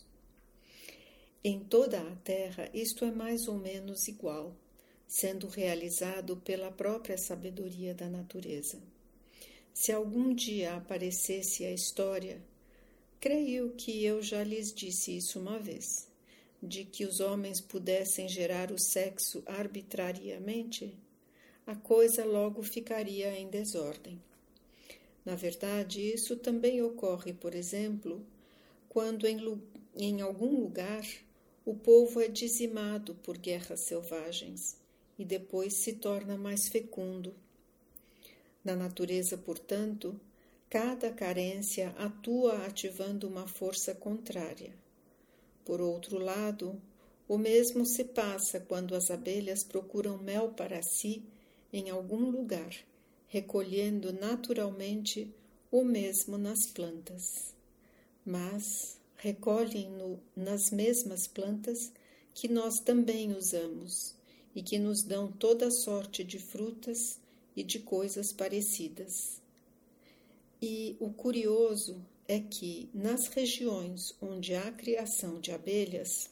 Em toda a Terra, isto é mais ou menos igual, sendo realizado pela própria sabedoria da natureza. Se algum dia aparecesse a história, creio que eu já lhes disse isso uma vez, de que os homens pudessem gerar o sexo arbitrariamente, a coisa logo ficaria em desordem. Na verdade, isso também ocorre, por exemplo, quando em, em algum lugar o povo é dizimado por guerras selvagens e depois se torna mais fecundo. Na natureza, portanto, cada carência atua ativando uma força contrária. Por outro lado, o mesmo se passa quando as abelhas procuram mel para si em algum lugar, recolhendo naturalmente o mesmo nas plantas. Mas recolhem-no nas mesmas plantas que nós também usamos e que nos dão toda sorte de frutas e de coisas parecidas. E o curioso é que, nas regiões onde há criação de abelhas,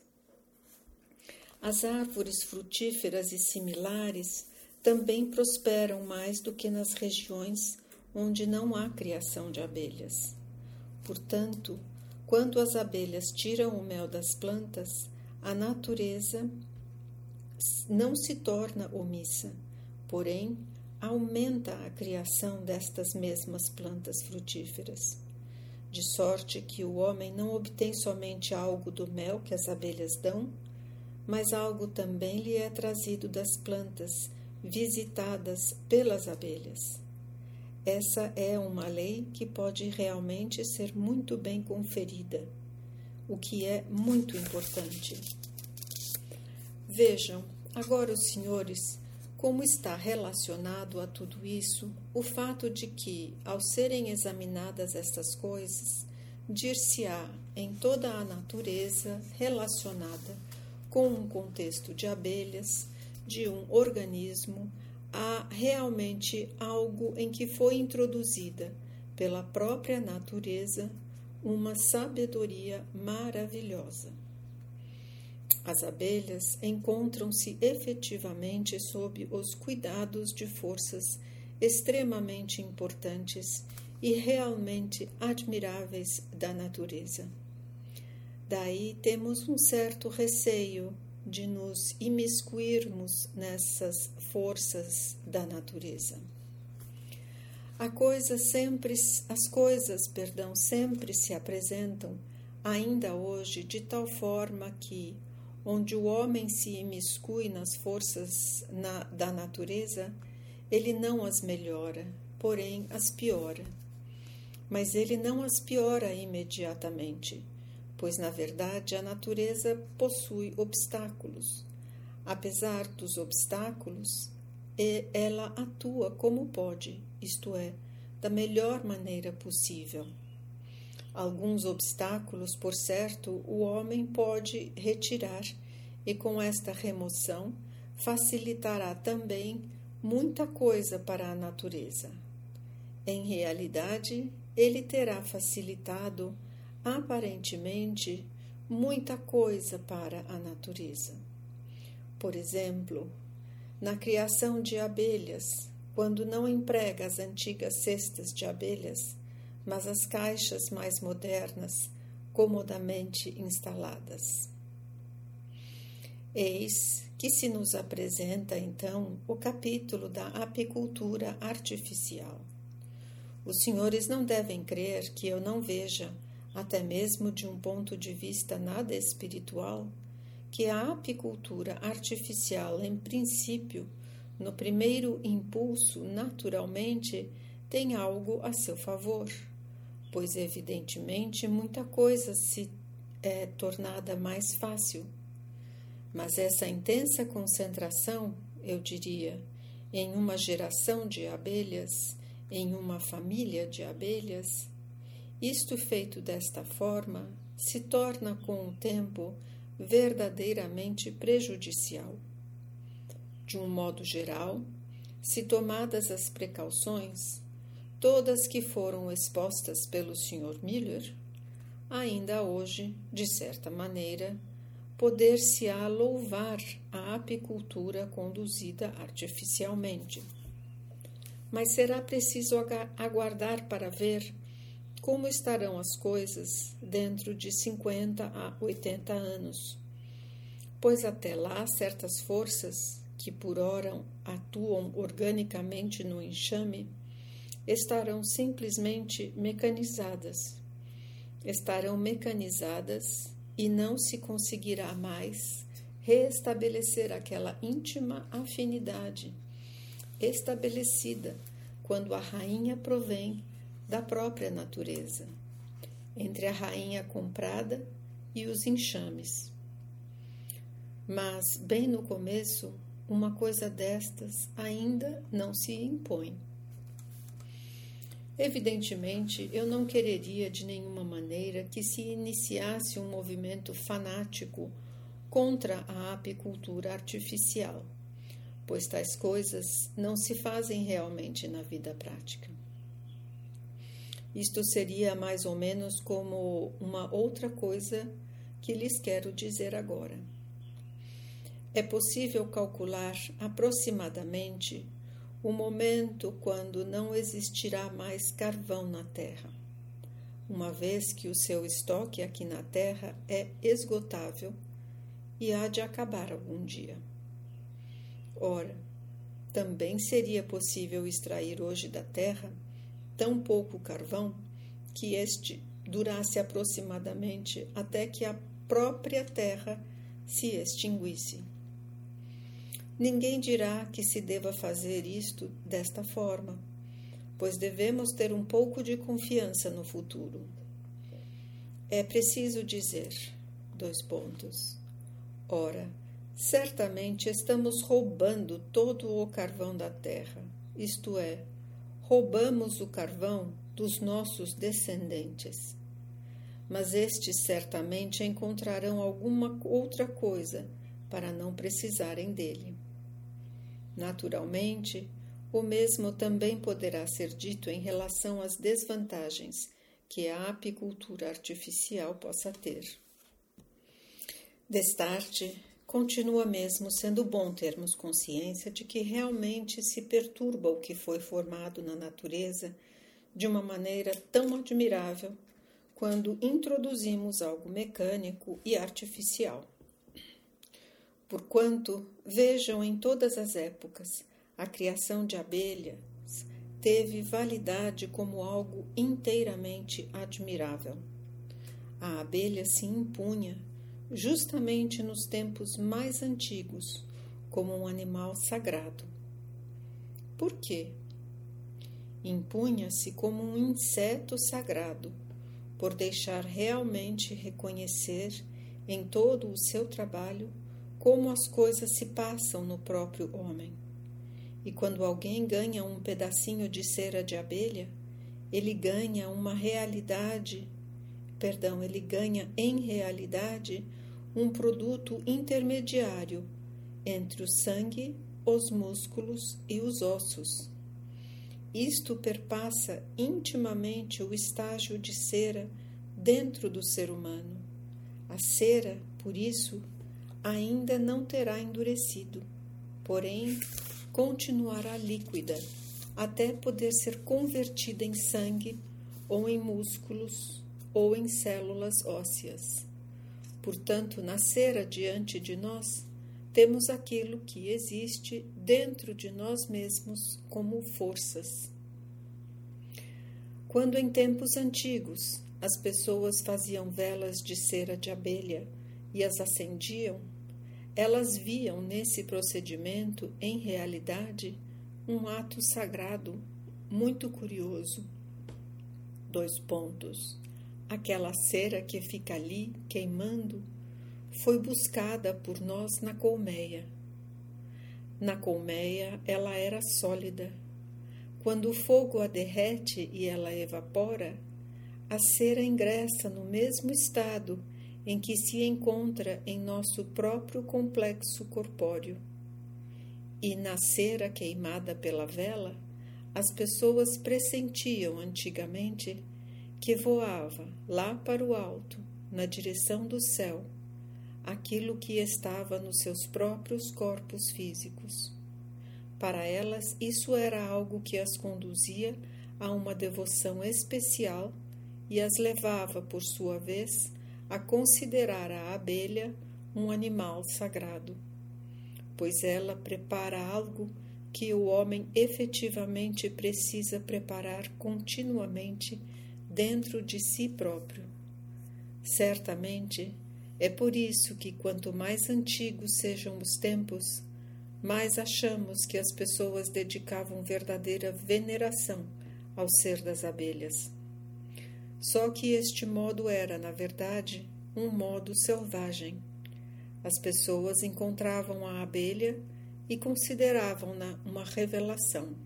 as árvores frutíferas e similares também prosperam mais do que nas regiões onde não há criação de abelhas. Portanto, quando as abelhas tiram o mel das plantas, a natureza não se torna omissa, porém, aumenta a criação destas mesmas plantas frutíferas, de sorte que o homem não obtém somente algo do mel que as abelhas dão, mas algo também lhe é trazido das plantas visitadas pelas abelhas. Essa é uma lei que pode realmente ser muito bem conferida, o que é muito importante. Vejam, agora os senhores, como está relacionado a tudo isso o fato de que, ao serem examinadas estas coisas, dir-se-á em toda a natureza relacionada com um contexto de abelhas, de um organismo, há realmente algo em que foi introduzida pela própria natureza uma sabedoria maravilhosa. As abelhas encontram-se efetivamente sob os cuidados de forças extremamente importantes e realmente admiráveis da natureza. Daí temos um certo receio de nos imiscuirmos nessas forças da natureza. A coisa sempre, as coisas, perdão, sempre se apresentam ainda hoje, de tal forma que, onde o homem se imiscui nas forças na, da natureza, ele não as melhora, porém as piora. Mas ele não as piora imediatamente, pois, na verdade, a natureza possui obstáculos. Apesar dos obstáculos, ela atua como pode, isto é, da melhor maneira possível. Alguns obstáculos, por certo, o homem pode retirar e, com esta remoção, facilitará também muita coisa para a natureza. Em realidade, ele terá facilitado, aparentemente, muita coisa para a natureza. Por exemplo, na criação de abelhas, quando não emprega as antigas cestas de abelhas, mas as caixas mais modernas, comodamente instaladas. Eis que se nos apresenta, então, o capítulo da apicultura artificial. Os senhores não devem crer que eu não veja, até mesmo de um ponto de vista nada espiritual, que a apicultura artificial, em princípio, no primeiro impulso, naturalmente, tem algo a seu favor, pois, evidentemente, muita coisa se é tornada mais fácil. Mas essa intensa concentração, eu diria, em uma geração de abelhas, em uma família de abelhas, isto feito desta forma, se torna com o tempo verdadeiramente prejudicial. De um modo geral, se tomadas as precauções, todas que foram expostas pelo senhor Miller, ainda hoje, de certa maneira, poder-se-á louvar a apicultura conduzida artificialmente. Mas será preciso aguardar para ver como estarão as coisas dentro de cinquenta a oitenta anos, pois até lá certas forças, que por ora atuam organicamente no enxame, estarão simplesmente mecanizadas. Estarão mecanizadas e não se conseguirá mais reestabelecer aquela íntima afinidade estabelecida quando a rainha provém da própria natureza, entre a rainha comprada e os enxames. Mas, bem no começo, uma coisa destas ainda não se impõe. Evidentemente, eu não quereria de nenhuma maneira que se iniciasse um movimento fanático contra a apicultura artificial, pois tais coisas não se fazem realmente na vida prática. Isto seria mais ou menos como uma outra coisa que lhes quero dizer agora. É possível calcular aproximadamente o momento quando não existirá mais carvão na Terra, uma vez que o seu estoque aqui na Terra é esgotável e há de acabar algum dia. Ora, também seria possível extrair hoje da Terra tão pouco carvão que este durasse aproximadamente até que a própria Terra se extinguisse. Ninguém dirá que se deva fazer isto desta forma, pois devemos ter um pouco de confiança no futuro. É preciso dizer, dois pontos. Ora, certamente estamos roubando todo o carvão da terra, isto é, roubamos o carvão dos nossos descendentes. Mas estes certamente encontrarão alguma outra coisa para não precisarem dele. Naturalmente, o mesmo também poderá ser dito em relação às desvantagens que a apicultura artificial possa ter. Destarte, continua mesmo sendo bom termos consciência de que realmente se perturba o que foi formado na natureza de uma maneira tão admirável quando introduzimos algo mecânico e artificial. Porquanto, vejam em todas as épocas, a criação de abelhas teve validade como algo inteiramente admirável. A abelha se impunha, justamente nos tempos mais antigos, como um animal sagrado. Por quê? Impunha-se como um inseto sagrado, por deixar realmente reconhecer em todo o seu trabalho como as coisas se passam no próprio homem. E quando alguém ganha um pedacinho de cera de abelha, ele ganha uma realidade, perdão, ele ganha em realidade um produto intermediário entre o sangue, os músculos e os ossos. Isto perpassa intimamente o estágio de cera dentro do ser humano. A cera, por isso, ainda não terá endurecido, porém continuará líquida até poder ser convertida em sangue ou em músculos ou em células ósseas. Portanto, na cera diante de nós, temos aquilo que existe dentro de nós mesmos como forças. Quando em tempos antigos as pessoas faziam velas de cera de abelha e as acendiam, elas viam nesse procedimento, em realidade, um ato sagrado muito curioso. Dois pontos. Aquela cera que fica ali queimando foi buscada por nós na colmeia. Na colmeia ela era sólida. Quando o fogo a derrete e ela evapora, a cera ingressa no mesmo estado em que se encontra em nosso próprio complexo corpóreo. E na cera queimada pela vela, as pessoas pressentiam antigamente que voava lá para o alto, na direção do céu, aquilo que estava nos seus próprios corpos físicos. Para elas, isso era algo que as conduzia a uma devoção especial e as levava, por sua vez, a considerar a abelha um animal sagrado, pois ela prepara algo que o homem efetivamente precisa preparar continuamente dentro de si próprio. Certamente, é por isso que quanto mais antigos sejam os tempos, mais achamos que as pessoas dedicavam verdadeira veneração ao ser das abelhas. Só que este modo era, na verdade, um modo selvagem. As pessoas encontravam a abelha e consideravam-na uma revelação.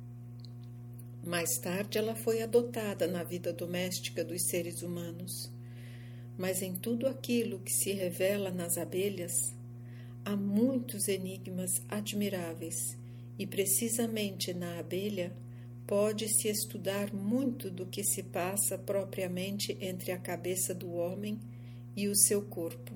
Mais tarde ela foi adotada na vida doméstica dos seres humanos. Mas em tudo aquilo que se revela nas abelhas, há muitos enigmas admiráveis, e precisamente na abelha pode-se estudar muito do que se passa propriamente entre a cabeça do homem e o seu corpo.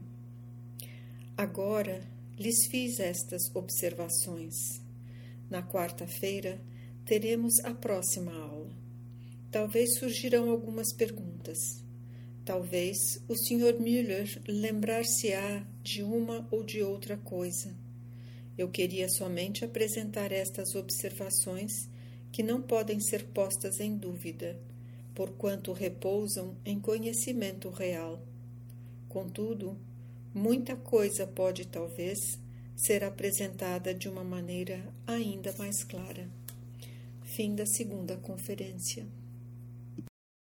Agora lhes fiz estas observações. Na quarta-feira teremos a próxima aula. Talvez surgirão algumas perguntas. Talvez o senhor Müller lembrar-se-á de uma ou de outra coisa. Eu queria somente apresentar estas observações que não podem ser postas em dúvida, porquanto repousam em conhecimento real. Contudo, muita coisa pode, talvez, ser apresentada de uma maneira ainda mais clara. Fim da segunda conferência.